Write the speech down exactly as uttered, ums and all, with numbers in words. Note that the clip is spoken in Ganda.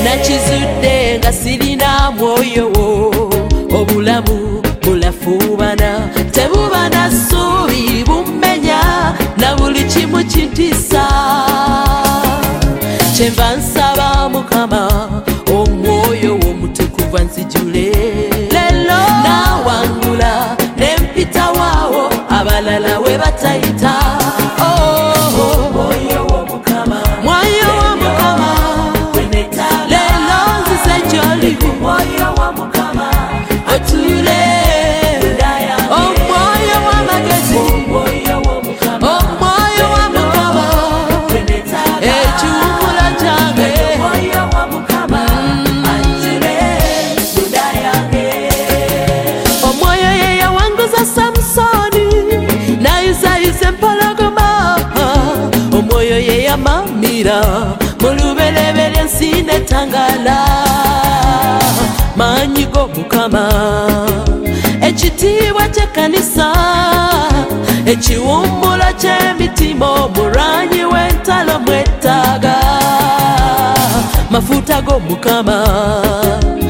nakizudde nga sirina mwoyo wo obulamu bulafuubana tebuba na ssuubi bummenya na buli kimu kintisa kyenva nsaba Mukama omwoyo w'omutukuvu nzijule lelo nawangula nempita waawo abalala we batayita mwoyo w'Omukama lelo nzize gy'oli mwoyo w'Omukama otule omwoyo w'amagezi omwoyo w'Omukama ekiwumula kyange omwoyo ye yawanguza Samusoni nayizayiza empologoma omwoyo ye yamamira mu lubereberye ensi n'etangaala maanyi g'Omukama ekitiibwa ky'ekkanisa ekiwummulo ky'emitima omulwanyi w'entalo mwetaaga mafuta g'Omukama